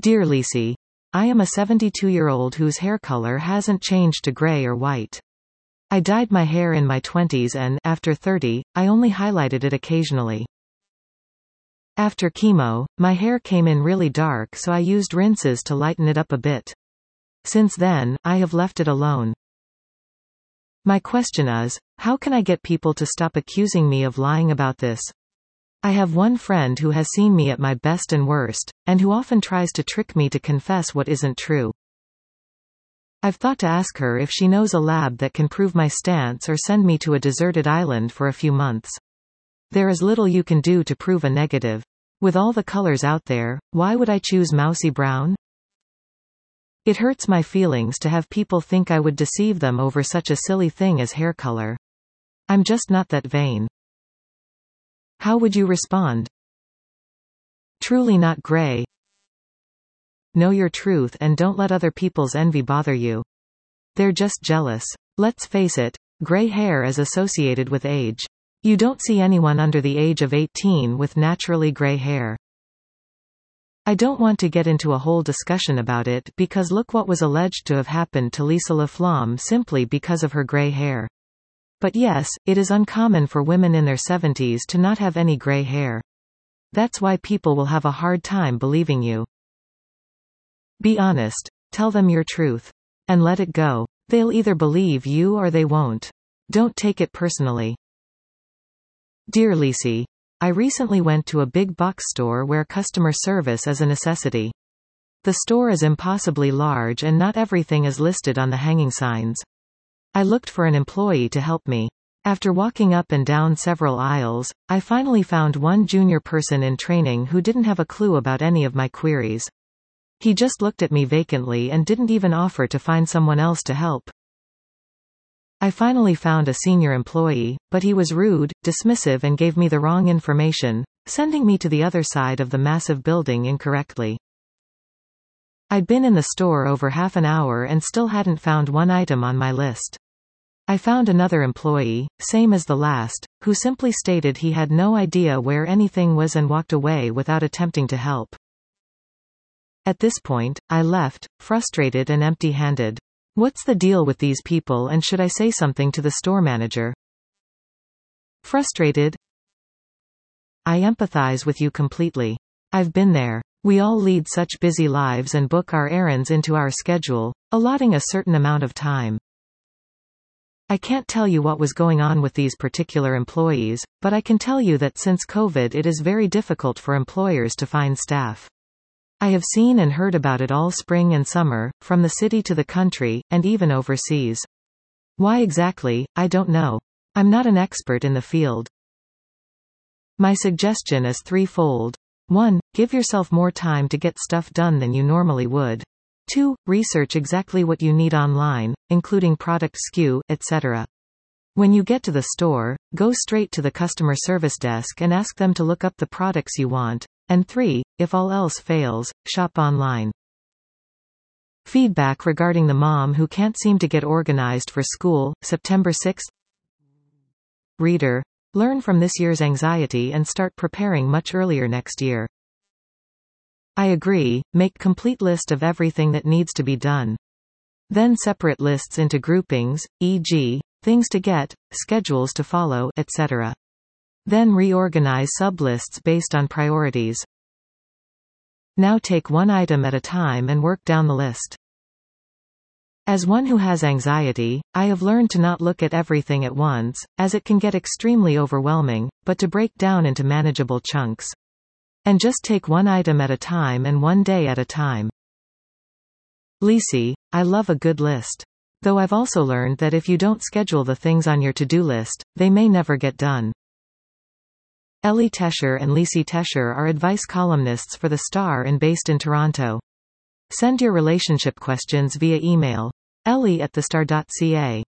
Dear Lisi, I am a 72-year-old whose hair color hasn't changed to gray or white. I dyed my hair in my 20s and, after 30, I only highlighted it occasionally. After chemo, my hair came in really dark, so I used rinses to lighten it up a bit. Since then, I have left it alone. My question is, how can I get people to stop accusing me of lying about this? I have one friend who has seen me at my best and worst, and who often tries to trick me to confess what isn't true. I've thought to ask her if she knows a lab that can prove my stance or send me to a deserted island for a few months. There is little you can do to prove a negative. With all the colors out there, why would I choose mousy brown? It hurts my feelings to have people think I would deceive them over such a silly thing as hair color. I'm just not that vain. How would you respond? Truly not gray. Know your truth and don't let other people's envy bother you. They're just jealous. Let's face it, gray hair is associated with age. You don't see anyone under the age of 18 with naturally gray hair. I don't want to get into a whole discussion about it because look what was alleged to have happened to Lisa LaFlamme simply because of her gray hair. But yes, it is uncommon for women in their 70s to not have any gray hair. That's why people will have a hard time believing you. Be honest. Tell them your truth. And let it go. They'll either believe you or they won't. Don't take it personally. Dear Lisi, I recently went to a big box store where customer service is a necessity. The store is impossibly large and not everything is listed on the hanging signs. I looked for an employee to help me. After walking up and down several aisles, I finally found one junior person in training who didn't have a clue about any of my queries. He just looked at me vacantly and didn't even offer to find someone else to help. I finally found a senior employee, but he was rude, dismissive and gave me the wrong information, sending me to the other side of the massive building incorrectly. I'd been in the store over half an hour and still hadn't found one item on my list. I found another employee, same as the last, who simply stated he had no idea where anything was and walked away without attempting to help. At this point, I left, frustrated and empty-handed. What's the deal with these people and should I say something to the store manager? Frustrated? I empathize with you completely. I've been there. We all lead such busy lives and book our errands into our schedule, allotting a certain amount of time. I can't tell you what was going on with these particular employees, but I can tell you that since COVID it is very difficult for employers to find staff. I have seen and heard about it all spring and summer, from the city to the country, and even overseas. Why exactly, I don't know. I'm not an expert in the field. My suggestion is threefold. 1. Give yourself more time to get stuff done than you normally would. 2. Research exactly what you need online, including product SKU, etc. When you get to the store, go straight to the customer service desk and ask them to look up the products you want. And 3. If all else fails, shop online. Feedback regarding the mom who can't seem to get organized for school, September 6. Reader, learn from this year's anxiety and start preparing much earlier next year. I agree, make complete list of everything that needs to be done. Then separate lists into groupings, e.g., things to get, schedules to follow, etc. Then reorganize sublists based on priorities. Now take one item at a time and work down the list. As one who has anxiety, I have learned to not look at everything at once, as it can get extremely overwhelming, but to break down into manageable chunks. And just take one item at a time and one day at a time. Lisi, I love a good list. Though I've also learned that if you don't schedule the things on your to-do list, they may never get done. Ellie Tesher and Lisi Tesher are advice columnists for The Star and based in Toronto. Send your relationship questions via email. ellie@thestar.ca